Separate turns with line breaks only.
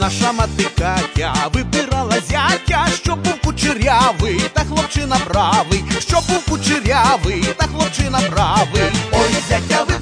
Наша мати Катя вибирала зятя, що був кучерявий та хлопчина бравий, що був кучерявий та хлопчина бравий. Ой, зятя